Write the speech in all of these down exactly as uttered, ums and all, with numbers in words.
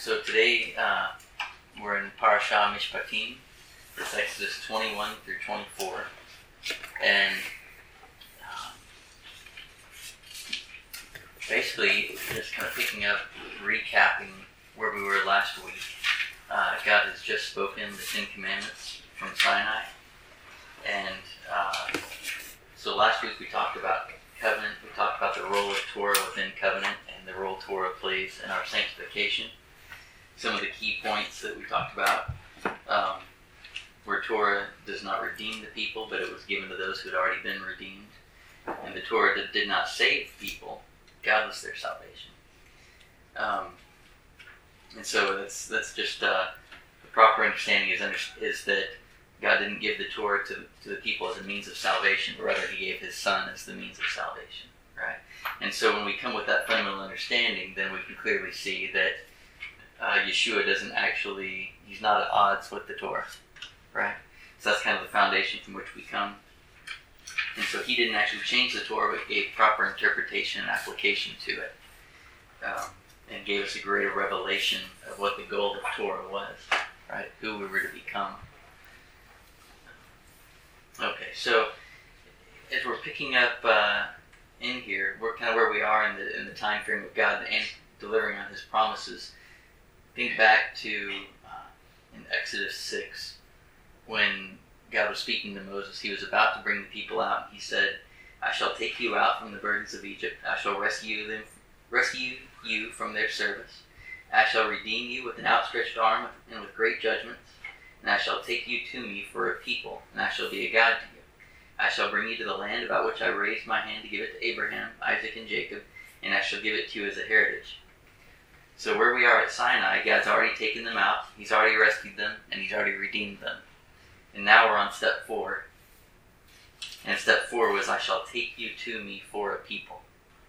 So today uh, we're in Parashah Mishpatim. It's Exodus twenty-one through twenty-four. And uh, basically just kind of picking up, recapping where we were last week. Uh, God has just spoken the Ten Commandments from Sinai. And uh, so last week we talked about covenant. We talked about the role of Torah within covenant and the role Torah plays in our sanctification. Some of the key points that we talked about, um, where Torah does not redeem the people, but it was given to those who had already been redeemed. And the Torah that did not save people, God was their salvation. Um, and so that's that's just uh, the proper understanding is under, is that God didn't give the Torah to, to the people as a means of salvation, but rather He gave His Son as the means of salvation, right? And so when we come with that fundamental understanding, then we can clearly see that uh, Yeshua doesn't actually, He's not at odds with the Torah, right? So that's kind of the foundation from which we come. And so He didn't actually change the Torah, but gave proper interpretation and application to it, um, and gave us a greater revelation of what the goal of Torah was, right? Who we were to become. Okay, so as we're picking up uh, in here, we're kind of where we are in the in the time frame of God and delivering on His promises. Think back to uh, in Exodus six, when God was speaking to Moses. He was about to bring the people out, and He said, "I shall take you out from the burdens of Egypt. I shall rescue them, rescue you from their service. I shall redeem you with an outstretched arm and with great judgments. And I shall take you to me for a people, and I shall be a God to you. I shall bring you to the land about which I raised my hand to give it to Abraham, Isaac, and Jacob, and I shall give it to you as a heritage." So where we are at Sinai, God's already taken them out, He's already rescued them, and He's already redeemed them. And now we're on step four. And step four was, "I shall take you to me for a people."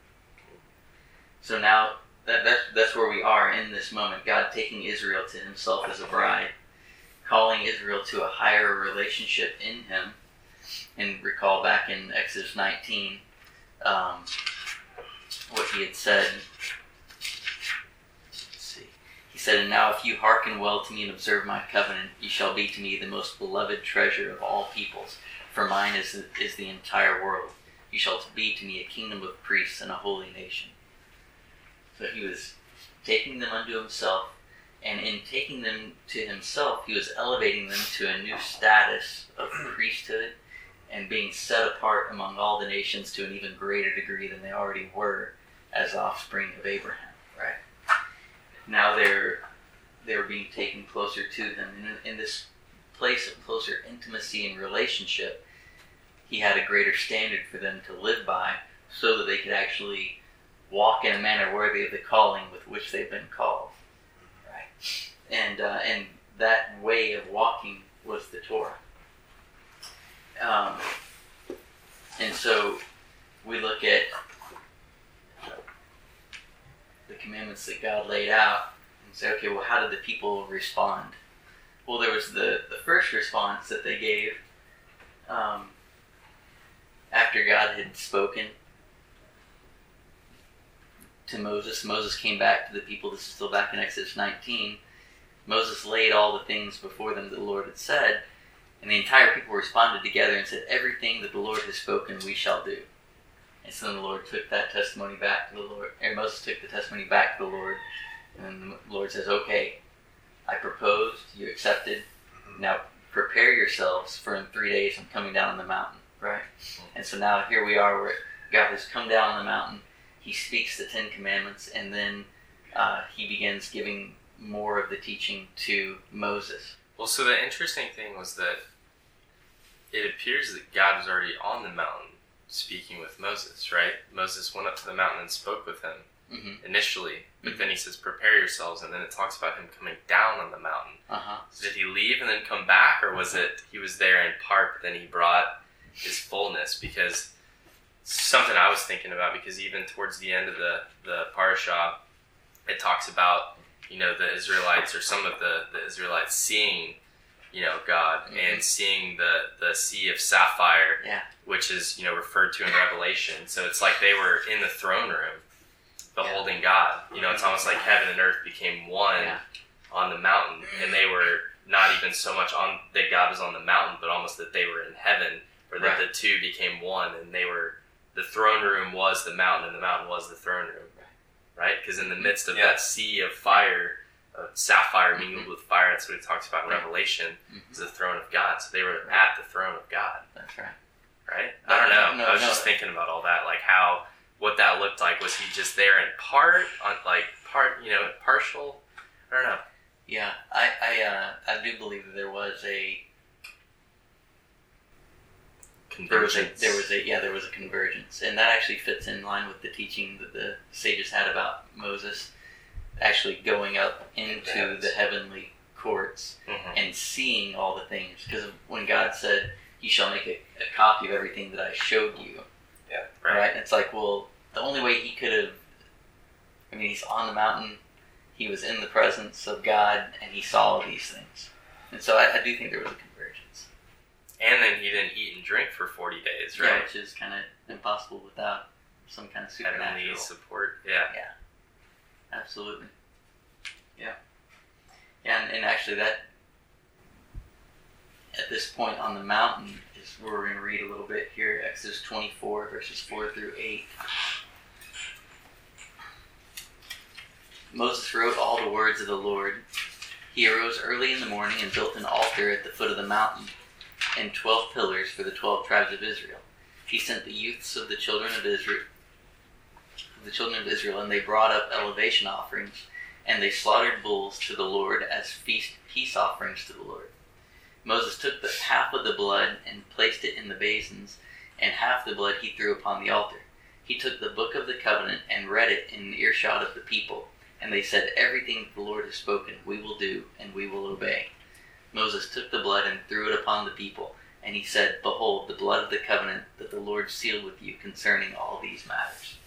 So now, that, that's, that's where we are in this moment. God taking Israel to Himself as a bride, calling Israel to a higher relationship in Him. And recall back in Exodus nineteen, um, what He had said. Let's see. He said, "And now if you hearken well to me and observe my covenant, you shall be to me the most beloved treasure of all peoples, for mine is, is the entire world. You shall be to me a kingdom of priests and a holy nation." So He was taking them unto Himself, and in taking them to Himself, He was elevating them to a new status of priesthood and being set apart among all the nations to an even greater degree than they already were as offspring of Abraham, right? Now they're they're being taken closer to Him. And in, in this place of closer intimacy and relationship, He had a greater standard for them to live by so that they could actually walk in a manner worthy of the calling with which they've been called. And uh, and that way of walking was the Torah. Um, and so we look at the commandments that God laid out and say, okay, well, how did the people respond? Well, there was the, the first response that they gave um, after God had spoken to Moses. Moses came back to the people. This is still back in Exodus nineteen. Moses laid all the things before them that the Lord had said, and the entire people responded together and said, "Everything that the Lord has spoken, we shall do." And so then the Lord took that testimony back to the Lord, and Moses took the testimony back to the Lord, and then the Lord says, "Okay, I proposed, you accepted, now prepare yourselves, for in three days I'm coming down on the mountain," right? And so now here we are where God has come down on the mountain, He speaks the Ten Commandments, and then uh, He begins giving more of the teaching to Moses. Well, so the interesting thing was that it appears that God was already on the mountain speaking with Moses, right? Moses went up to the mountain and spoke with him mm-hmm. initially, but mm-hmm. then He says, "Prepare yourselves," and then it talks about Him coming down on the mountain. Uh-huh. So did He leave and then come back, or was it He was there in part, but then He brought His fullness? Because something I was thinking about, because even towards the end of the, the parashah, it talks about, you know, the Israelites, or some of the, the Israelites seeing, you know, God mm-hmm. and seeing the, the sea of sapphire, yeah. which is, you know, referred to in Revelation. So it's like they were in the throne room, beholding God. You know, it's almost like heaven and earth became one Yeah. on the mountain, and they were not even so much on that God was on the mountain, but almost that they were in heaven, or that Right. the two became one, and they were the throne room was the mountain, and the mountain was the throne room, right? Because in the midst of Yeah. that sea of fire, uh, sapphire mingled Mhm. with fire, that's what it talks about in Right. Revelation, Mhm. is the throne of God. So they were Right. at the throne of God, That's right. right? I don't know. No, I was no. just thinking about all that, like how what that looked like. Was he just there in part, on like part, you know, partial? I don't know. Yeah, I I uh, I do believe that there was a there was a Convergence. there was a yeah there was a convergence, and that actually fits in line with the teaching that the sages had about Moses actually going up into heavens. the heavenly courts Mhm. and seeing all the things. Because when God said, "You shall make a, a copy of everything that I showed you," Right. right? And it's like, well, the only way he could have, I mean, he's on the mountain, he was in the presence of God, and he saw these things. And so I, I do think there was a convergence. And then he didn't eat and drink for forty days, Yeah, right? which is kind of impossible without some kind of supernatural. Heavenly support. Yeah. Absolutely. Yeah. Yeah, and, and actually that, at this point on the mountain, is where we're going to read a little bit here, Exodus twenty-four, verses four through eight. Moses wrote all the words of the Lord. He arose early in the morning and built an altar at the foot of the mountain, and twelve pillars for the twelve tribes of Israel. He sent the youths of the children of Israel, the children of Israel, and they brought up elevation offerings, and they slaughtered bulls to the Lord as feast peace offerings to the Lord. Moses took the half of the blood and placed it in the basins, and half the blood he threw upon the altar. He took the book of the covenant and read it in earshot of the people, and they said, "Everything that the Lord has spoken we will do, and we will obey." Moses took the blood and threw it upon the people, and he said, "Behold, the blood of the covenant that the Lord sealed with you concerning all these matters."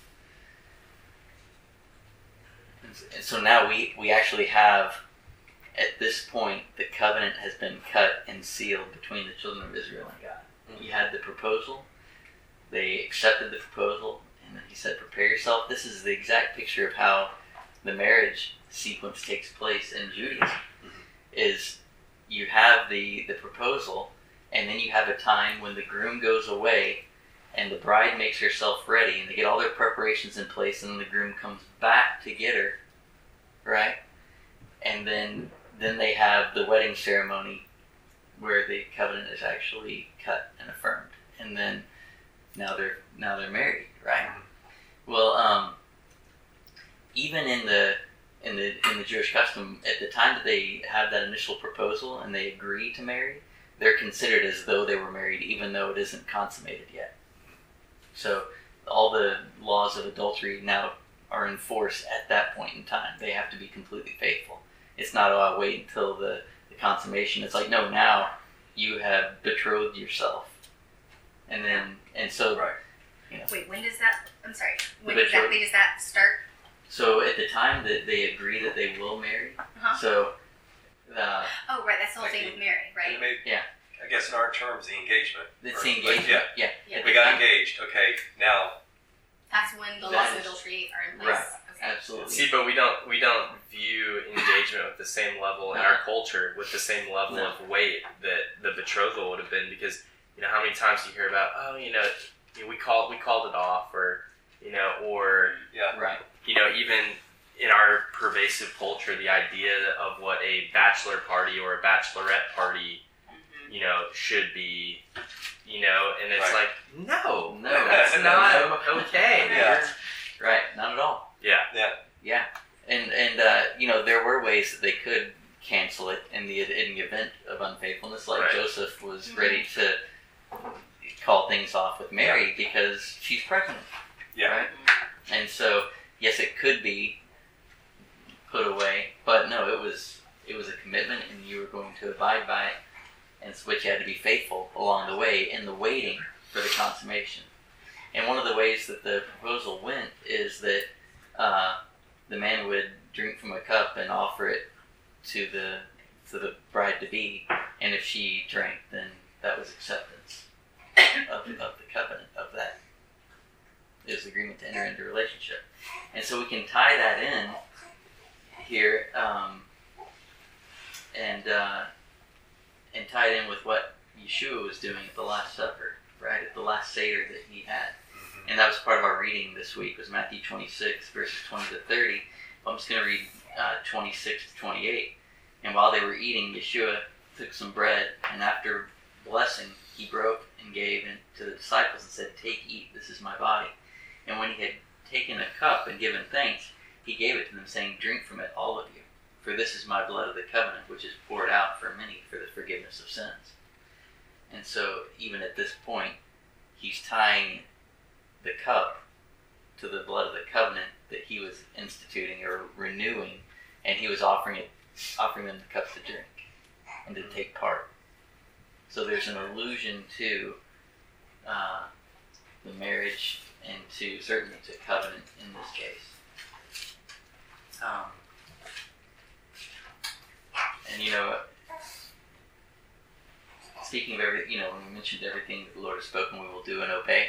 And so now we, we actually have, at this point, the covenant has been cut and sealed between the children of Israel and God. Mm-hmm. You had the proposal, they accepted the proposal, and then he said, "Prepare yourself." This is the exact picture of how the marriage sequence takes place in Judaism. Mm-hmm. Is you have the, the proposal, and then you have a time when the groom goes away, and the bride makes herself ready, and they get all their preparations in place, and then the groom comes back to get her, right? And then then they have the wedding ceremony where the covenant is actually cut and affirmed, and then now they're now they're married, right? Well, um, even in the in the in the Jewish custom, at the time that they have that initial proposal and they agree to marry, they're considered as though they were married, even though it isn't consummated yet. So all the laws of adultery now are in force at that point in time. They have to be completely faithful. It's not, "Oh, I'll wait until the, the consummation." It's like, no, now you have betrothed yourself. And then, and so, Right. you know, Wait, when does that? I'm sorry. When The exactly does that start? so at the time that they agree that they will marry, Uh-huh. so, uh, Oh, right. That's the whole Like thing the- with Mary, And right? maybe, Yeah. I guess in our terms, the engagement. it's Or, the like, engagement. yeah. yeah. Yeah. At We the got time- engaged. Okay, now That's when the That laws of is- adultery are in place. Right. Okay. Absolutely. See, but we don't we don't view engagement with the same level in No. our culture with the same level No. of weight that the betrothal would have been, because you know how many times you hear about, oh, you know, you know, we called we called it off, or you know, or yeah, Right. you know, even in our pervasive culture, the idea of what a bachelor party or a bachelorette party, Mhm. you know, should be, you know, and it's Right. like, no, No, that's no, not okay. Yeah. Right. Not at all. Yeah. yeah, Yeah. And, and uh, you know, there were ways that they could cancel it in the, in the event of unfaithfulness. Like Right. Joseph was Mhm. ready to call things off with Mary because she's pregnant. yeah. Right? And so, yes, it could be put away, but no, it was it was a commitment, and you were going to abide by it, and so but you had to be faithful along the way in the waiting for the consummation. And one of the ways that the proposal went is that uh, the man would drink from a cup and offer it to the to the bride to be, and if she drank, then that was acceptance of, of the covenant of that. is the agreement to enter into a relationship. And so we can tie that in here, um, and uh, and tie it in with what Yeshua was doing at the Last Supper, right? At the last Seder that he had. And that was part of our reading this week, was Matthew twenty-six, verses twenty to thirty. I'm just going to read uh, twenty-six to twenty-eight. And while they were eating, Yeshua took some bread, and after blessing, he broke and gave it to the disciples and said, "Take, eat, this is my body." And when he had taken a cup and given thanks, he gave it to them, saying, "Drink from it, all of you, for this is my blood of the covenant, which is poured out for many for the forgiveness of sins." And so, even at this point, he's tying the cup to the blood of the covenant that he was instituting or renewing, and he was offering it, offering them the cup to drink and to take part. So there's an allusion to uh, the marriage and to certainly to covenant in this case. Um, and you know, speaking of everything, you know, when we mentioned everything that the Lord has spoken, we will do and obey.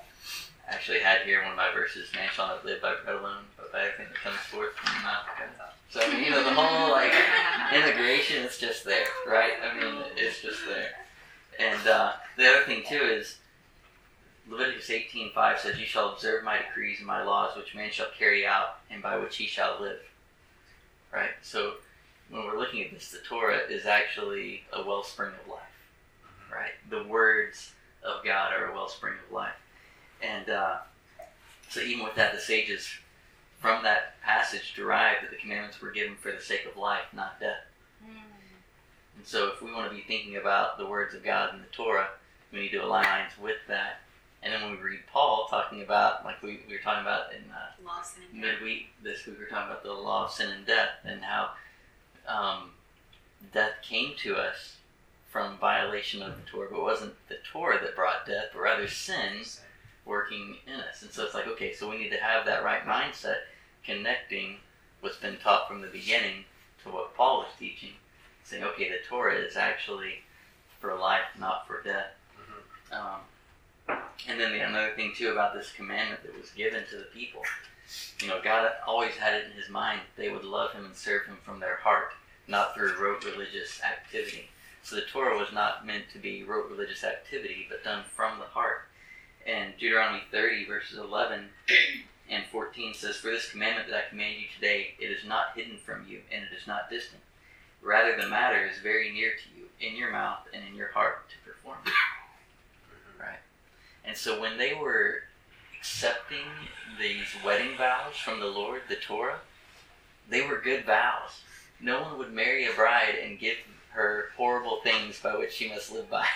I actually had here one of my verses, "Man shall not live by bread alone, but by everything that comes forth from the mouth of God." So, I mean, you know, the whole, like, integration is just there, right? I mean, it's just there. And uh, the other thing, too, is Leviticus eighteen five says, "You shall observe my decrees and my laws, which man shall carry out, and by which he shall live." Right? So, when we're looking at this, the Torah is actually a wellspring of life, right? The words of God are a wellspring of life. And uh, so even with that, the sages from that passage derived that the commandments were given for the sake of life, not death. Mm. And so if we want to be thinking about the words of God in the Torah, we need to align lines with that. And then when we read Paul talking about, like we, we were talking about in uh, law of sin and midweek this week, we were talking about the law of sin and death, and how um, death came to us from violation of the Torah, but it wasn't the Torah that brought death, but rather sin working in us. And so it's like, okay, so we need to have that right mindset, connecting what's been taught from the beginning to what Paul is teaching, saying, okay, the Torah is actually for life, not for death. Mm-hmm. Um, and then the, another thing too about this commandment that was given to the people, you know, God always had it in his mind that they would love him and serve him from their heart, not through rote religious activity. So the Torah was not meant to be rote religious activity, but done from the heart. And Deuteronomy thirty, verses eleven and fourteen says, "For this commandment that I command you today, it is not hidden from you, and it is not distant. Rather, the matter is very near to you, in your mouth and in your heart to perform it." Right? And so when they were accepting these wedding vows from the Lord, the Torah, they were good vows. No one would marry a bride and give her horrible things by which she must live by.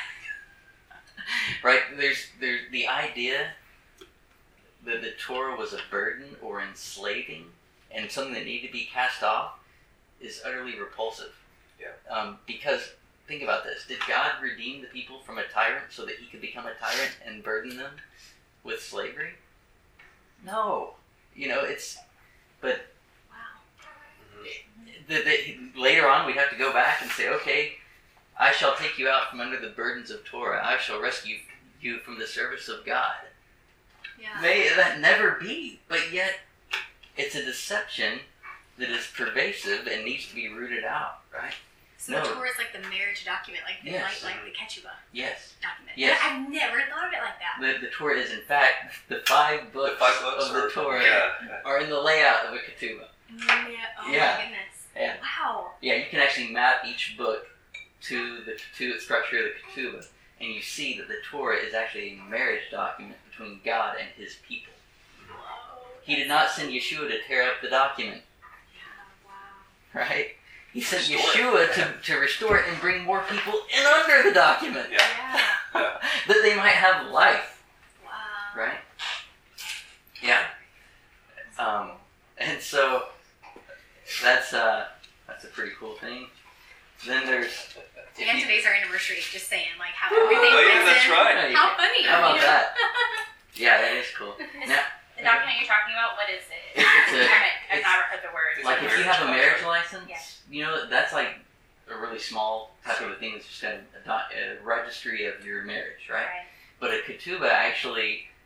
Right? There's there's the idea that the Torah was a burden or enslaving and something that needed to be cast off is utterly repulsive. Yeah. Um, because think about this: did God redeem the people from a tyrant so that he could become a tyrant and burden them with slavery? No. You know, it's but wow. The, the, later on, we'd have to go back and say, okay, I shall take you out from under the burdens of Torah. I shall rescue you from the service of God. Yeah. May that never be, but yet it's a deception that is pervasive and needs to be rooted out, right? So No. the Torah is like the marriage document, like the, Yes. like, like the Ketubah Yes. document. Yes. I've never thought of it like that. The, the Torah is, in fact, the five books, The five books of the are- Torah yeah. are in the layout of a ketubah. Yeah. Oh Yeah. my goodness. Yeah. Wow. Yeah, you can actually map each book to the to structure of the ketubah, and you see that the Torah is actually a marriage document between God and his people. Whoa. He did not send Yeshua to tear up the document, Yeah, wow. right? He sent Restore it. Yeshua to, to restore it and bring more people in under the document, Yeah. Yeah. Yeah. that they might have life, Wow. right? Yeah. Um, and so that's uh, that's a pretty cool thing. Then there's if And you- today's our anniversary, just saying, like how Ooh, everything oh, yeah, fits that's in. right. How funny. How about you know? that? Yeah, that is cool. Is Now, the document you're talking about, what is it? It's a- I haven't, I've it's- never heard the word. like if you have a marriage license, Yeah. you know that's like a really small type of a thing. That's just got a, a, doc- a registry of your marriage, right? Right. But a ketubah actually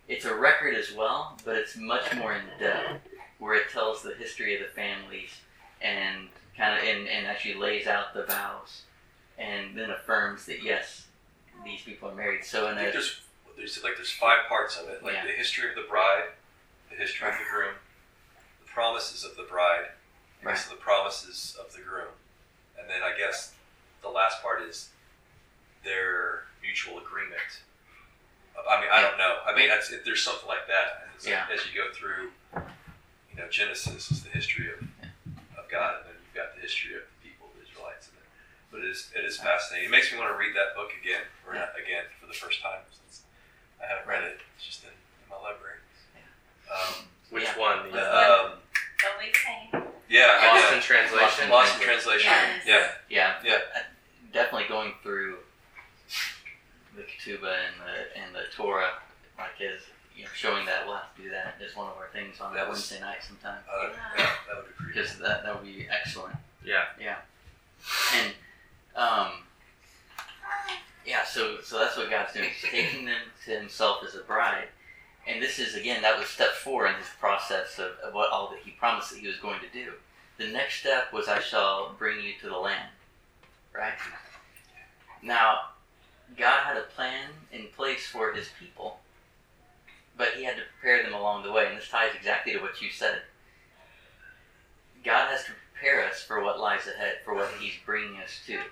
it's a record as well, but it's much more in depth, where it tells the history of the families and kind of and, and actually lays out the vows, and then affirms that yes, these people are married. So in I think a there's there's like there's five parts of it, like Yeah. the history of the bride, the history of the groom, the promises of the bride, and Right. so the promises of the groom, and then I guess the last part is their mutual agreement. I mean, I don't know. I mean, that's, if there's something like that. And it's like, Yeah. as you go through, you know, Genesis is the history of, of God, and then you've got the history of the people, the Israelites. And it, but it is, it is fascinating. It makes me want to read that book again, or not again, for the first time, since I haven't read it. It's just in, in my library. Um, Which Yeah. one? The the, uh, um, Don't leave the same. yeah, I Lost know. in Translation. Lost in Translation. Yes. Yeah. yeah, Yeah. uh, definitely going through the Ketubah and the and the Torah, like as you know, showing that we'll have to do that is one of our things on That that was- Wednesday night sometime. Uh, yeah, that would be pretty Because that that would be excellent. Yeah. Yeah. And um yeah, so so that's what God's doing. He's taking them to himself as a bride. And this is again that was step four in his process of, of what all that he promised that he was going to do. The next step was I shall bring you to the land. Right? Now, God had a plan in place for his people, but he had to prepare them along the way, and this ties exactly to what you said. God has to prepare us for what lies ahead, for what he's bringing us to.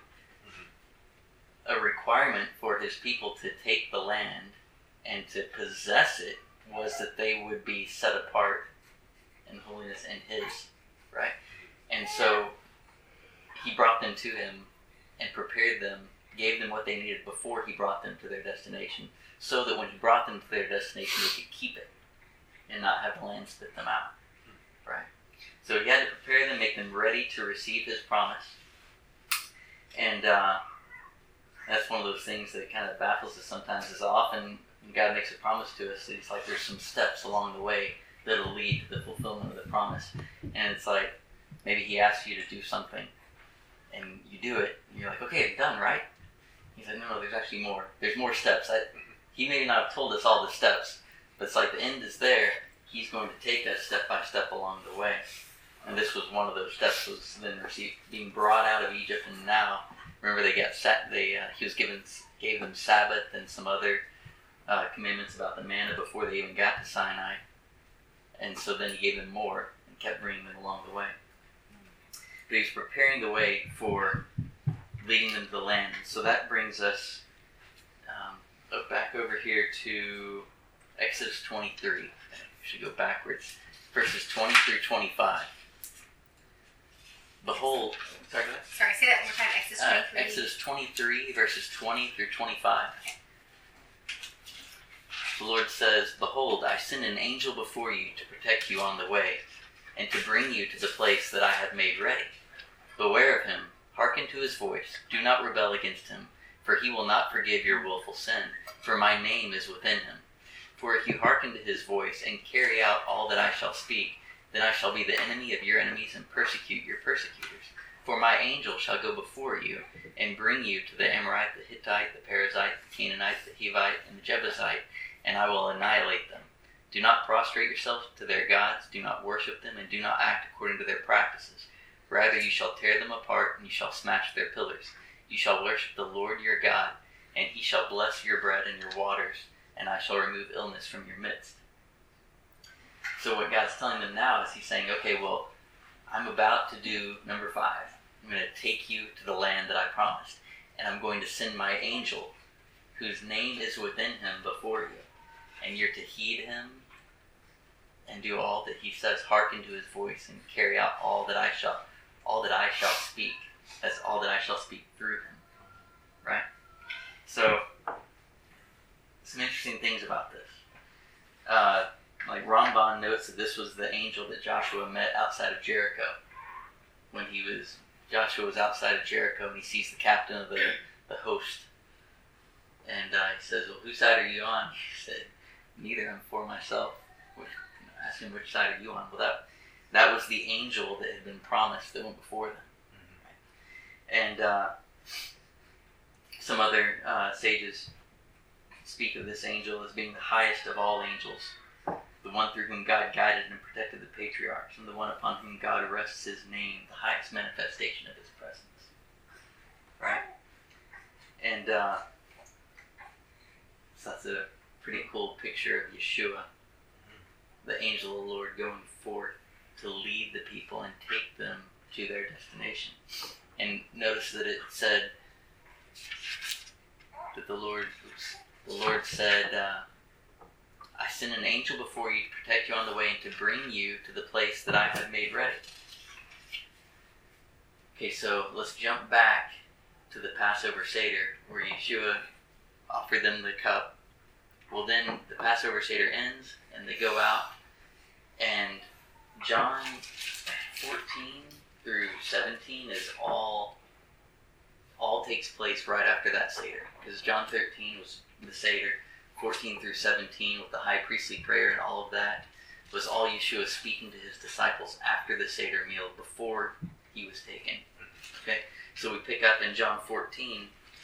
A requirement for his people to take the land and to possess it was that they would be set apart in holiness in his, right? And so he brought them to him and prepared them, gave them what they needed before he brought them to their destination, so that when he brought them to their destination, they could keep it and not have the land spit them out, right? So he had to prepare them, make them ready to receive his promise. And uh, that's one of those things that kind of baffles us sometimes, is often when God makes a promise to us, it's like there's some steps along the way that'll lead to the fulfillment of the promise. And it's like, maybe he asks you to do something, and you do it, and you're like, okay, I'm done, right? He's like, no, no, there's actually more. There's more steps. I, he may not have told us all the steps, but it's like the end is there. He's going to take us step by step along the way. And this was one of those steps, was then received, being brought out of Egypt, and now, remember they got sat, they, uh, he was given, gave them Sabbath and some other uh, commandments about the manna before they even got to Sinai. And so then he gave them more and kept bringing them along the way. But he's preparing the way for leading them to the land. So that brings us um, up back over here to Exodus twenty-three. We should go backwards. Verses twenty through twenty-five. Behold, sorry, go ahead. Sorry, say that one more time. Exodus Uh, twenty-three. Exodus twenty-three, verses twenty through twenty-five. The Lord says, behold, I send an angel before you to protect you on the way, and to bring you to the place that I have made ready. Beware of him, hearken to his voice, do not rebel against him, for he will not forgive your willful sin, for my name is within him. For if you hearken to his voice, and carry out all that I shall speak, then I shall be the enemy of your enemies, and persecute your persecutors. For my angel shall go before you, and bring you to the Amorite, the Hittite, the Perizzite, the Canaanite, the Hivite, and the Jebusite, and I will annihilate them. Do not prostrate yourselves to their gods, do not worship them, and do not act according to their practices. Rather you shall tear them apart, and you shall smash their pillars. You shall worship the Lord your God, and he shall bless your bread and your waters, and I shall remove illness from your midst. So what God's telling them now is he's saying, okay, well, I'm about to do number five. I'm going to take you to the land that I promised, and I'm going to send my angel, whose name is within him, before you. And you're to heed him and do all that he says, hearken to his voice, and carry out all that I shall all that I shall speak. That's all that I shall speak through him. Right? So some interesting things about this. Uh, like Ramban notes that this was the angel that Joshua met outside of Jericho. When he was Joshua was outside of Jericho, and he sees the captain of the, the host. And uh, he says, well, whose side are you on? He said, neither, I'm for myself. Which, you know, ask him, which side are you on? Well, that, that was the angel that had been promised that went before them. Mm-hmm. And uh, some other uh, sages speak of this angel as being the highest of all angels, the one through whom God guided and protected the patriarchs, and the one upon whom God rests his name, the highest manifestation of his presence. Right? And uh, so that's a pretty cool picture of Yeshua, the angel of the Lord going forth to lead the people and take them to their destination. And notice that it said that the Lord, oops, the Lord said, uh, I send an angel before you to protect you on the way and to bring you to the place that I have made ready. Okay, so let's jump back to the Passover Seder where Yeshua offered them the cup. Well, then the Passover Seder ends and they go out, and John fourteen through seventeen is all all takes place right after that Seder, because John thirteen was the Seder, fourteen through seventeen with the high priestly prayer and all of that was all Yeshua speaking to his disciples after the Seder meal before he was taken. Okay, so we pick up in John fourteen,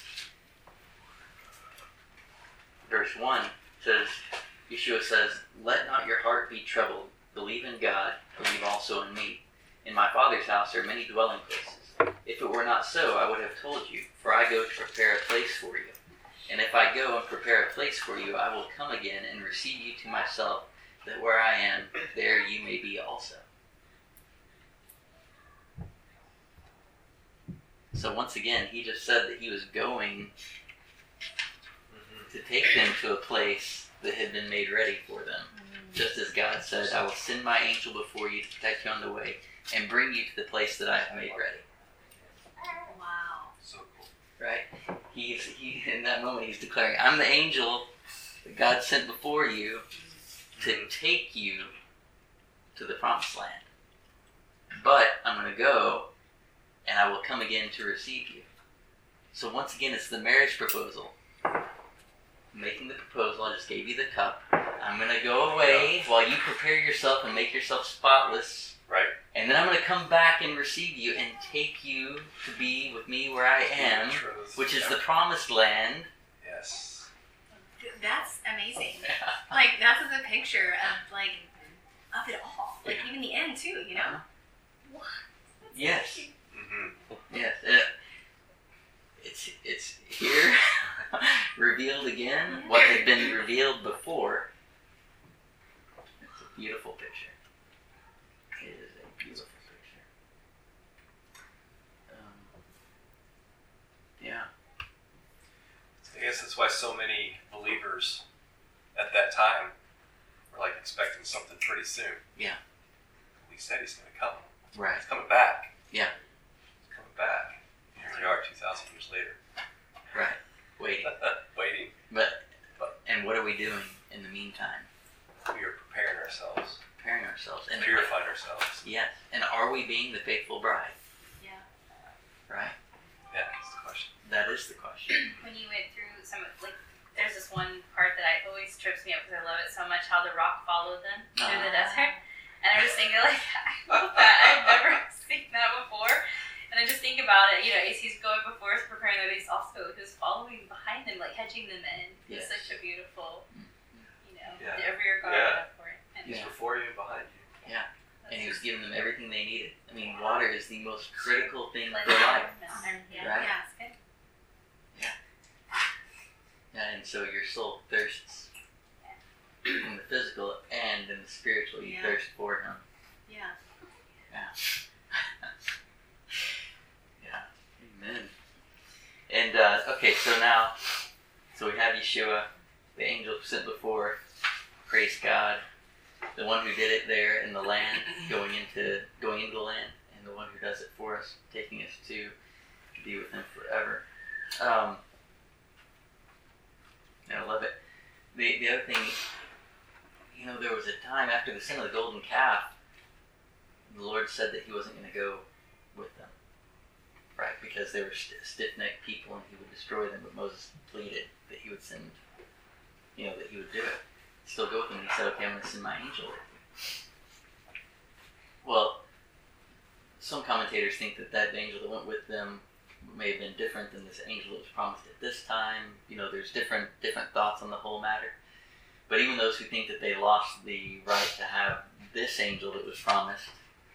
verse one, says, Yeshua says, let not your heart be troubled. Believe in God, believe also in me. In my Father's house are many dwelling places. If it were not so, I would have told you, for I go to prepare a place for you. And if I go and prepare a place for you, I will come again and receive you to myself, that where I am, there you may be also. So once again, he just said that he was going to take them to a place that had been made ready for them. Just as God said, I will send my angel before you to protect you on the way and bring you to the place that I have made ready. Wow. So cool. Right? He's he in that moment he's declaring, I'm the angel that God sent before you to take you to the promised land. But I'm going to go and I will come again to receive you. So once again, it's the marriage proposal. Making the proposal, I just gave you the cup. I'm going to go away yeah. while you prepare yourself and make yourself spotless. Right. And then I'm going to come back and receive you and take you to be with me where I am, which is yeah. the promised land. Yes. That's amazing. Like, that's a picture of, like, of it all. Like, Yeah. even the end, too, you know? Uh-huh. What? That's Yes. so cute. Mm-hmm. Yes. Uh, it's it's here, revealed again, what had been revealed before. It's a beautiful picture. It is a beautiful picture. Um, yeah. I guess that's why so many believers at that time were like expecting something pretty soon. Yeah. He said he's going to come. Right. He's coming back. Yeah. He's coming back. Here we are, two thousand years later. Right. Waiting. Waiting. But, and what are we doing in the meantime? We are preparing ourselves, Preparing ourselves. And purifying ourselves. Yes. And are we being the faithful bride? Yeah. Right? Yeah, that's the question. That is the question. When you went through some of, like, there's this one part that I always trips me up because I love it so much, how the rock followed them through the Ah. desert. And I was thinking, like, I love that. I've never seen that before. And I just think about it, you know, as he's going before us, preparing them, he's also just following behind them, like hedging them in. Yes. It's such a beautiful, you know, Yeah. the rear guard Yeah. for it. And He's Yeah. before you and behind you. And he was giving them everything they needed. I mean, water is the most critical thing Like, for life. yeah. Right? Yeah, it's good. Yeah, and so your soul thirsts in the physical and in the spiritual. You Yeah. thirst for him. Yeah. Yeah. Yeah. Amen. And, uh, okay, so now, so we have Yeshua, the angel sent before, praise God, the one who did it there in the land, going into going into the land, and the one who does it for us, taking us to be with him forever. Um, and I love it. The the other thing, you know, there was a time after the sin of the golden calf, the Lord said that he wasn't going to go with them, right? Because they were st- stiff-necked people and he would destroy them, but Moses pleaded that he would send, you know, that he would do it. Still go with them. And he said, okay, I'm going to send my angel with you. Well, some commentators think that that angel that went with them may have been different than this angel that was promised at this time. You know, there's different different thoughts on the whole matter. But even those who think that they lost the right to have this angel that was promised,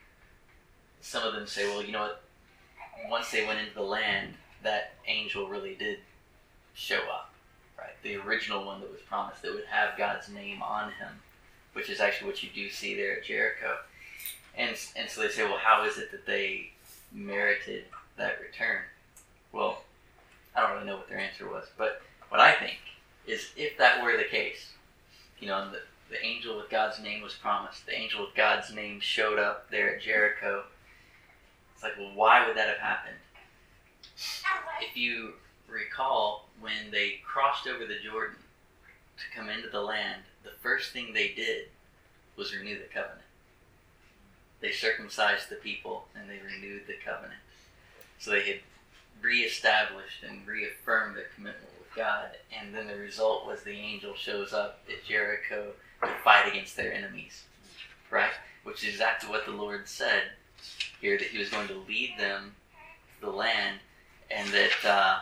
some of them say, well, you know what, once they went into the land, that angel really did show up, right? The original one that was promised that would have God's name on him, which is actually what you do see there at Jericho. And, and so they say, well, how is it that they merited that return? Well, I don't really know what their answer was, but what I think is if that were the case, you know, and the, the angel with God's name was promised, the angel with God's name showed up there at Jericho, it's like, well, why would that have happened? If you recall, when they crossed over the Jordan to come into the land, the first thing they did was renew the covenant. They circumcised the people and they renewed the covenant. So they had reestablished and reaffirmed their commitment with God, and then the result was the angel shows up at Jericho to fight against their enemies, right? Which is exactly what the Lord said here, that he was going to lead them to the land, and that uh,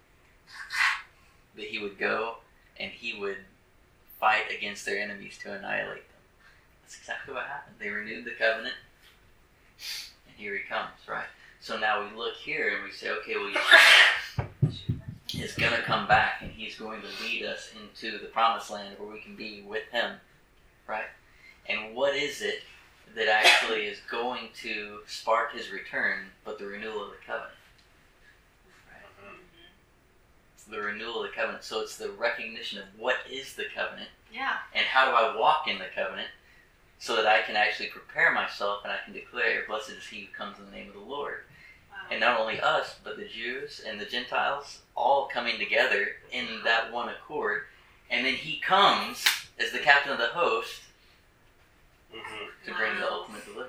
that he would go and he would fight against their enemies to annihilate them. That's exactly what happened. They renewed the covenant, and here he comes, right? So now we look here and we say, okay, well, Yeshua is going to come back and he's going to lead us into the promised land where we can be with him, right? And what is it that actually is going to spark his return but the renewal of the covenant? Right? It's the renewal of the covenant. So it's the recognition of what is the covenant, Yeah. and how do I walk in the covenant so that I can actually prepare myself and I can declare, blessed is he who comes in the name of the Lord. Wow. And not only us, but the Jews and the Gentiles all coming together in that one accord. And then he comes as the captain of the host Mm-hmm. to bring the Wow. ultimate deliverance.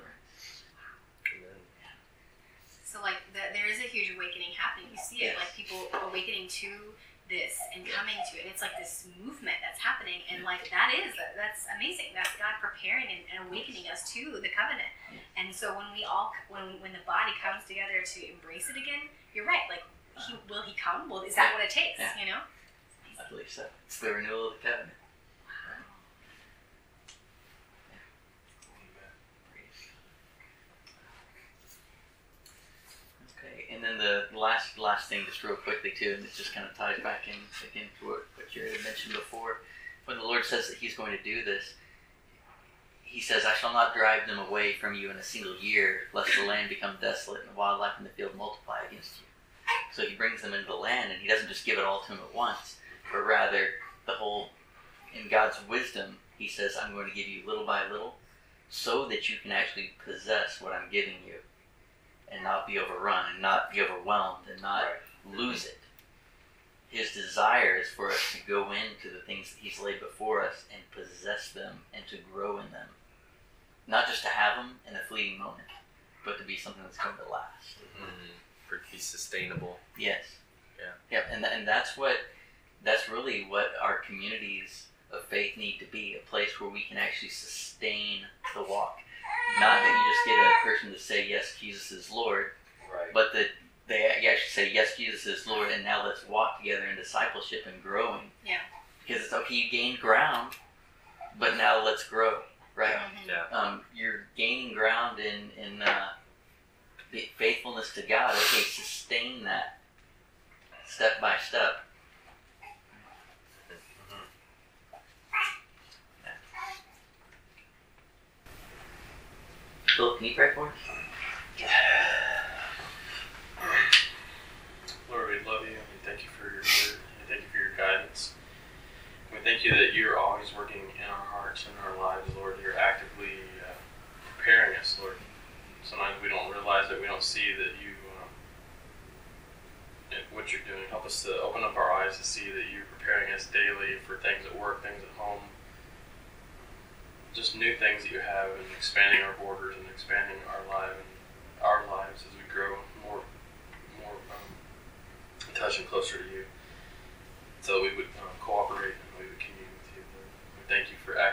So like the, there is a huge awakening happening. You see it, Yes. like people awakening to this and coming to it. It's like this movement that's happening, and like that is that's amazing. That's God preparing and, and awakening us to the covenant. Yes. And so when we all when when the body comes together to embrace it again, you're right. Like, he, will he come? Well, is that what it takes? Yeah. You know. I believe so. It's the renewal of the covenant. Okay, and then the last last thing, just real quickly too, and it just kind of ties back in again to what, what Jared had mentioned before. When the Lord says that he's going to do this, he says, I shall not drive them away from you in a single year, lest the land become desolate and the wildlife in the field multiply against you. So he brings them into the land, and he doesn't just give it all to them at once, but rather the whole, in God's wisdom, he says, I'm going to give you little by little so that you can actually possess what I'm giving you and not be overrun and not be overwhelmed and not Right. lose it. His desire is for us to go into the things that he's laid before us and possess them and to grow in them. Not just to have them in a fleeting moment, but to be something that's going to last. Mm-hmm. For it to be sustainable. Yes. Yeah. Yep. And th- and that's what that's really what our communities of faith need to be, a place where we can actually sustain the walk. Not that you just get a person to say yes, Jesus is Lord, Right. but that they actually say yes, Jesus is Lord, and now let's walk together in discipleship and growing. Yeah. Because it's okay, you gained ground, but now let's grow, right? Mhm. Yeah. Um, you're gaining ground in in uh, the faithfulness to God. Okay, sustain that step by step. Philip, can you pray for us? Lord, we love you and we thank you for your word and we thank you for your guidance. We thank you that you're always working in our hearts and our lives, Lord. You're actively uh, preparing us, Lord. Sometimes we don't realize it, we don't see that you, um, and what you're doing. Help us to open up our eyes to see that you're preparing us daily for things at work, things at home. Just new things that you have, and expanding our borders and expanding our life and our lives as we grow more, more um, in touch and closer to you, so that we would um, cooperate and we would commune with you. Lord. We thank you for